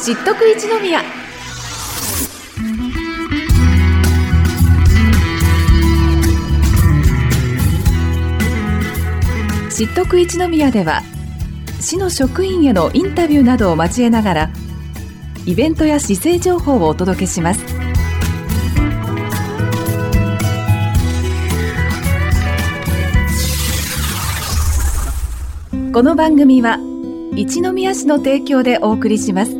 知っとく一宮。知っとく一宮では、市の職員へのインタビューなどを交えながら、イベントや市政情報をお届けします。この番組は一宮市の提供でお送りします。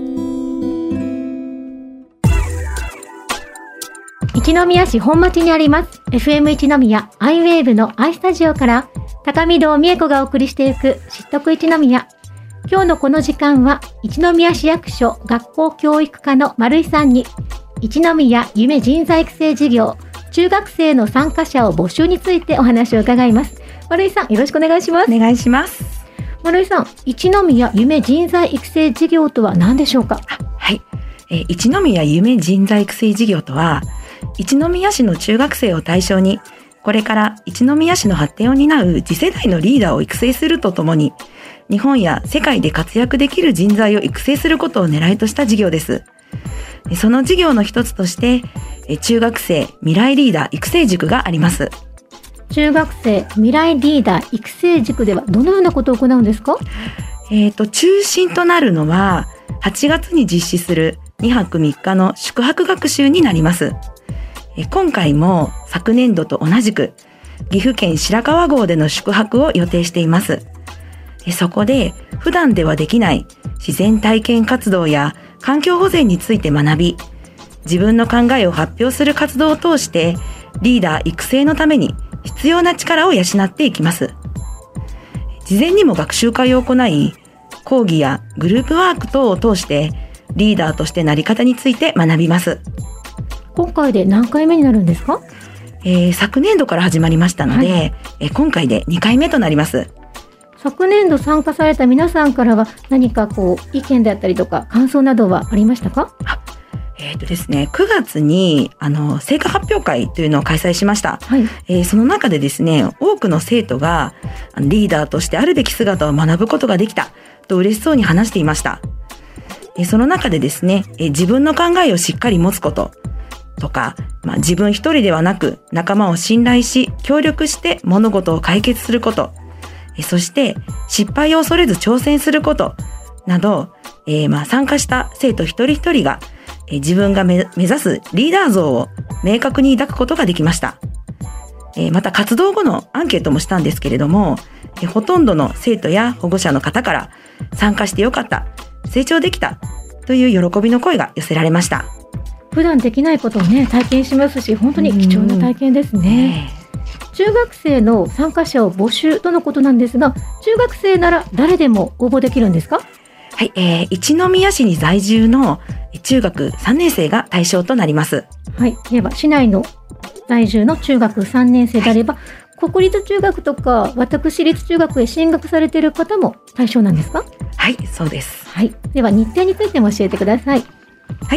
一宮市本町にあります FM 一宮アイウェーブのアイスタジオから高見堂美恵子がお送りしていく知っとく一宮。今日のこの時間は一宮市役所学校教育課の丸井さんに一宮夢人材育成事業中学生の参加者を募集についてお話を伺います。丸井さん、よろしくお願いします。 お願いします。 丸井さん、一宮夢人材育成事業とは何でしょうか？ はい、一宮夢人材育成事業とは、一宮市の中学生を対象に、これから一宮市の発展を担う次世代のリーダーを育成するとともに、日本や世界で活躍できる人材を育成することを狙いとした事業です。その事業の一つとして、中学生未来リーダー育成塾があります。 中学生未来リーダー育成塾ではどのようなことを行うんですか？ 中心となるのは、8月に実施する2泊3日の宿泊学習になります。今回も昨年度と同じく岐阜県白川郷での宿泊を予定しています。そこで普段ではできない自然体験活動や環境保全について学び、自分の考えを発表する活動を通してリーダー育成のために必要な力を養っていきます。事前にも学習会を行い、講義やグループワーク等を通してリーダーとしてなり方について学びます。 今回で何回目になるんですか？ 昨年度から始まりましたので、今回で2回目となります。 昨年度参加された皆さんからは何か意見であったりとか感想などはありましたか？ ですね、9月に成果発表会というのを開催しました。その中でですね、多くの生徒がリーダーとしてあるべき姿を学ぶことができたと嬉しそうに話していました。その中でですね、自分の考えをしっかり持つこととか、自分一人ではなく仲間を信頼し協力して物事を解決すること、そして失敗を恐れず挑戦することなど、参加した生徒一人一人が自分が目指すリーダー像を明確に抱くことができました。また活動後のアンケートもしたんですけれども、ほとんどの生徒や保護者の方から参加してよかった、成長できたという喜びの声が寄せられました。 普段できないことをね、体験しますし、本当に貴重な体験ですね。中学生の参加者を募集とのことなんですが、中学生なら誰でも応募できるんですか？ はい、一宮市に在住の中学3年生が対象となります。 はい、では市内の在住の中学3年生であれば、国立中学とか私立中学へ進学されている方も対象なんですか？ はい、そうです。 はい、では日程についても教えてください。 はい、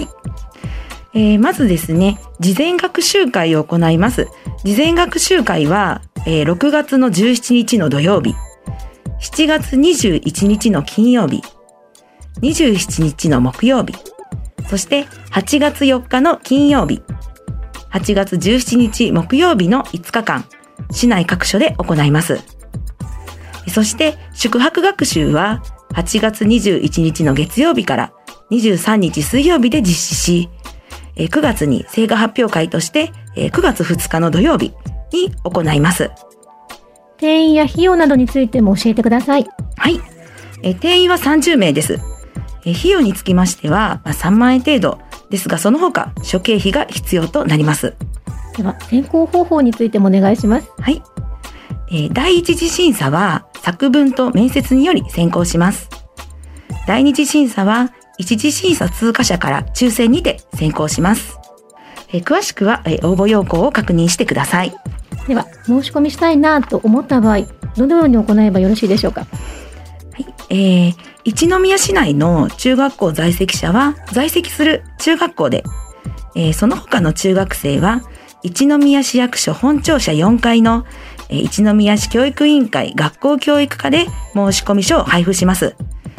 まずですね、事前学習会を行います。事前学習会は、6月の17日の土曜日、7月21日の金曜日、27日の木曜日、そして8月4日の金曜日、8月17日木曜日の5日間、市内各所で行います。そして宿泊学習は8月21日の月曜日から23日水曜日で実施し、9月に成果発表会として9月2日の土曜日に行います。 定員や費用などについても教えてください。 はい、定員は30名です。費用につきましては3万円程度ですが、その他諸経費が必要となります。 では選考方法についてもお願いします。 はい、第一次審査は作文と面接により選考します。第二次審査は一次審査通過者から抽選にて選考します。詳しくは応募要項を確認してください。 では申し込みしたいなと思った場合、どのように行えばよろしいでしょうか？ はい、一宮市内の中学校在籍者は在籍する中学校で、その他の中学生は一宮市役所本庁舎4階の一宮市教育委員会学校教育課で申し込み書を配布します。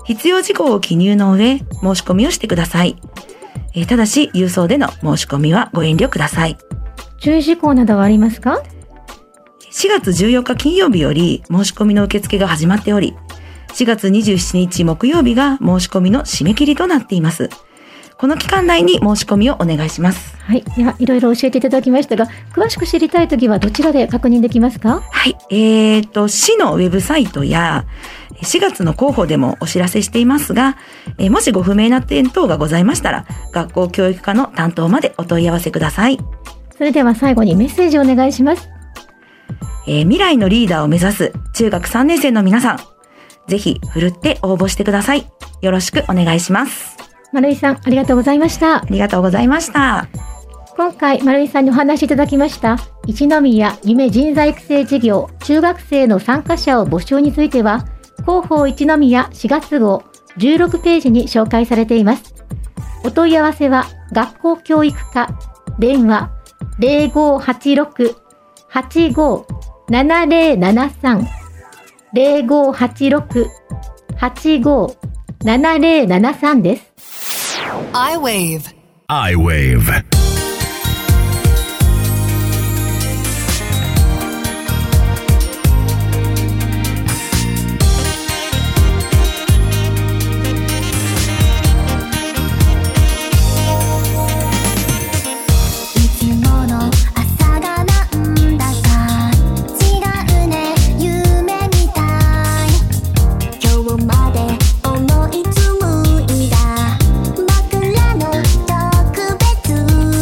必要事項を記入の上、申し込みをしてください。ただし、郵送での申し込みはご遠慮ください。 注意事項などはありますか？ 4月14日金曜日より申し込みの受付が始まっており、4月27日木曜日が申し込みの締め切りとなっています。この期間内に申し込みをお願いします。 はい。では、いろいろ教えていただきましたが、詳しく知りたいときはどちらで確認できますか？ はい。市のウェブサイトや、4月の広報でもお知らせしていますが、もしご不明な点等がございましたら、学校教育課の担当までお問い合わせください。 それでは最後にメッセージをお願いします。 未来のリーダーを目指す中学3年生の皆さん、ぜひふるって応募してください。よろしくお願いします。 丸井さん、ありがとうございました。 ありがとうございました。 今回、丸井さんにお話しいただきました、一宮夢人材育成事業中学生の参加者を募集については、広報一宮4月号16ページに紹介されています。お問い合わせは、学校教育課、電話 0586-857073 0586-857073 です。 I-Wave 「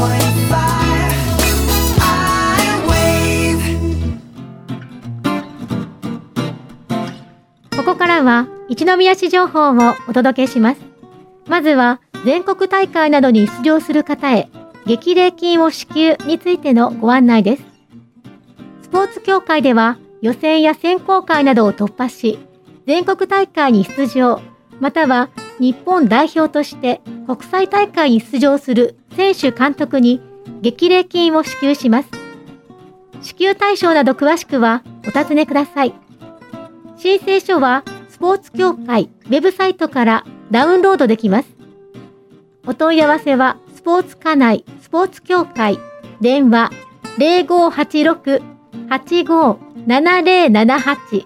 ここからは一宮市情報をお届けします。まずは全国大会などに出場する方へ激励金を支給についてのご案内です。スポーツ協会では予選や選考会などを突破し、全国大会に出場、または日本代表として国際大会に出場する選手監督に激励金を支給します。支給対象など詳しくはお尋ねください。申請書はスポーツ協会ウェブサイトからダウンロードできます。お問い合わせはスポーツ課内スポーツ協会電話 0586-857078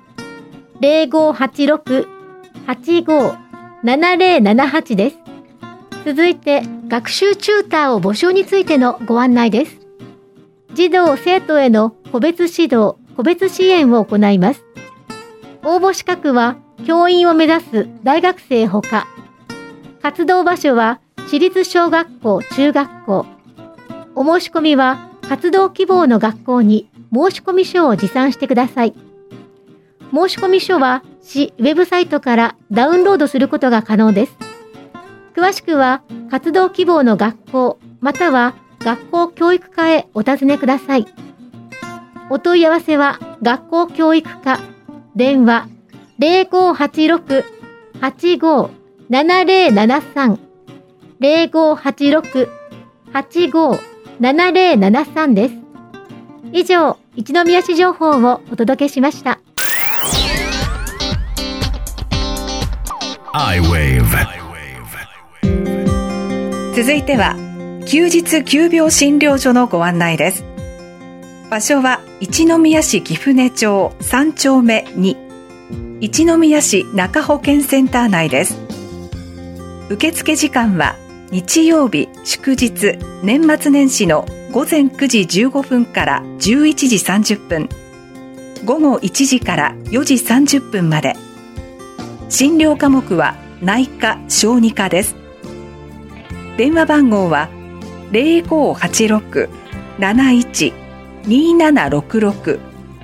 0586-857078 です。続いて学習チューターを募集についてのご案内です。児童生徒への個別指導個別支援を行います。応募資格は教員を目指す大学生ほか、活動場所は私立小学校・中学校。お申し込みは活動希望の学校に申し込み書を持参してください。申し込み書は市ウェブサイトからダウンロードすることが可能です。詳しくは活動希望の学校または学校教育課へお尋ねください。お問い合わせは学校教育課電話 0586-857073 0586-857073 です。以上、一宮市情報をお届けしました。 続いては休日急病診療所のご案内です。場所は一宮市貴船町3丁目2一宮市中保健センター内です。受付時間は日曜日祝日年末年始の午前9時15分から11時30分午後1時から4時30分まで。診療科目は内科小児科です。電話番号は 0586-712766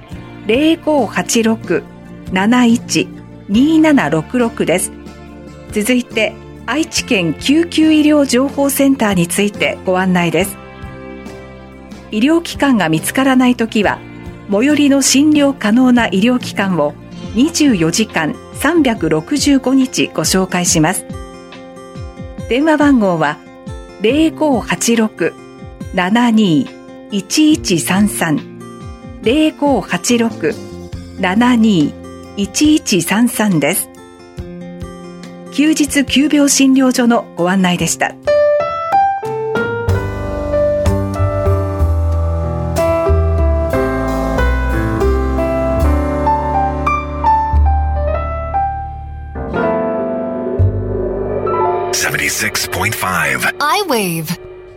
0586-712766 です。続いて愛知県救急医療情報センターについてご案内です。医療機関が見つからないときは最寄りの診療可能な医療機関を24時間365日ご紹介します。電話番号は 0586-721133 0586-721133 です。休日急病診療所のご案内でした。 I-Wave。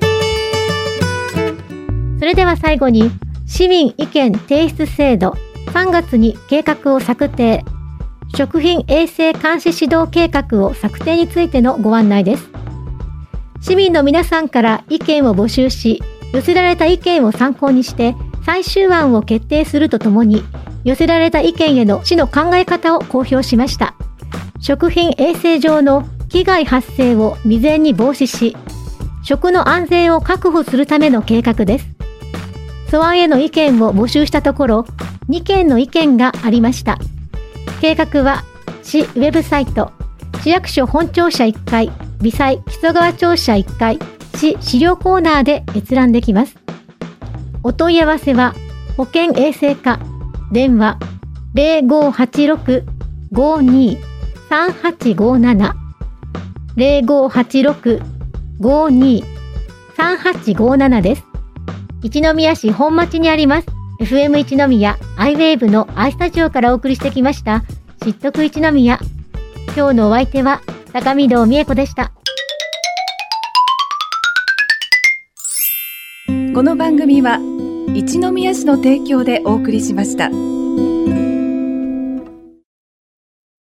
それでは最後に市民意見提出制度3月に計画を策定、食品衛生監視指導計画を策定についてのご案内です。市民の皆さんから意見を募集し、寄せられた意見を参考にして最終案を決定するとともに、寄せられた意見への市の考え方を公表しました。食品衛生上の危害発生を未然に防止し、食の安全を確保するための計画です。素案への意見を募集したところ、2件の意見がありました。計画は市ウェブサイト、市役所本庁舎1階、微細木曽川庁舎1階、市資料コーナーで閲覧できます。お問い合わせは保健衛生課電話 0586-523857 0586-523857 です。一宮市本町にあります FM 一宮 I-Wave の I スタジオからお送りしてきました知っとく一宮。今日のお相手は高見堂美恵子でした。 この番組は一宮市の提供でお送りしました。